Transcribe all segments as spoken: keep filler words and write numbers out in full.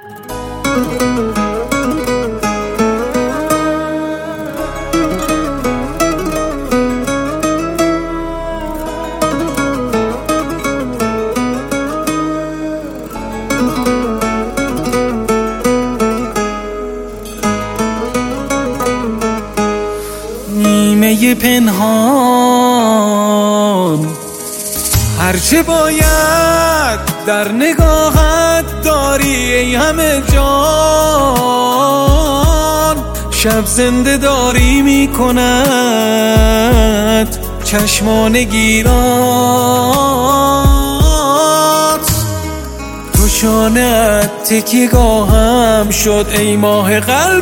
نیمه پنهان هرچه باید در نگاهت داری ای همه جان، شب زنده داری می کند چشمان گیرات. تو شانه‌ات تکیه‌گاهم شد ای ماه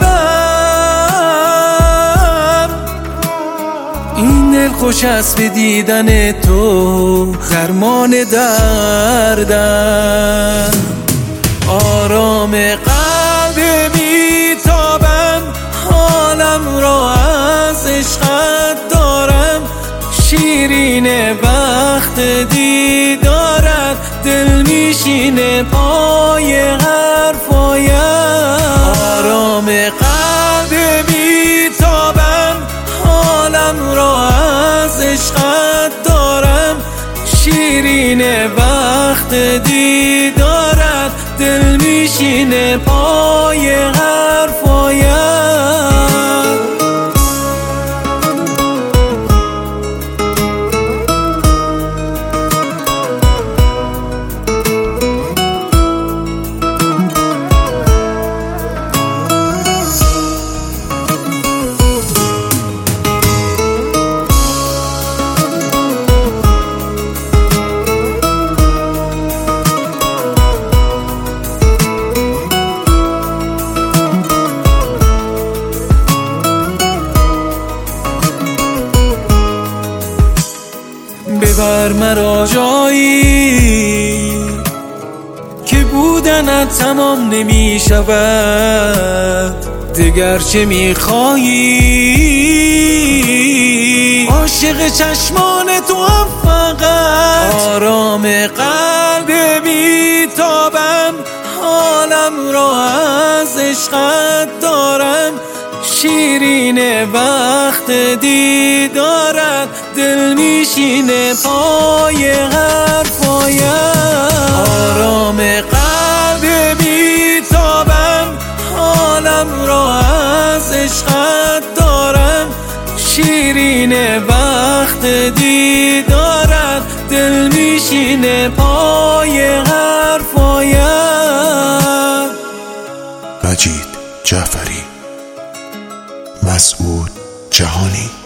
قلبم، این دل خوش است به دیدن تو درمان دردم. آرام قلب بیتابم حالم را از عشقت دارم، شیرین وقت دیدارت دل میشینه پای حرفایم. آرام قلب بیتابم حالم را از عشقت دارم، شیرین وقت دیدارت دل میشینه پای حرفایم. ببر مرا جایی که بودنت تمام نمی شود، دگر چه می خواهی؟ عاشق چشمان تو هم فقط. آرام قلب بیتابم حالم را از عشقت دارم، شیرین وقت دیدارت دل میشینه پای حرفایم. آرام قلب بیتابم حالم را از عشقت دارم، شیرین وقت دیدارت دل میشینه پای حرفایم. مجید جعفری، مسعود جهانی.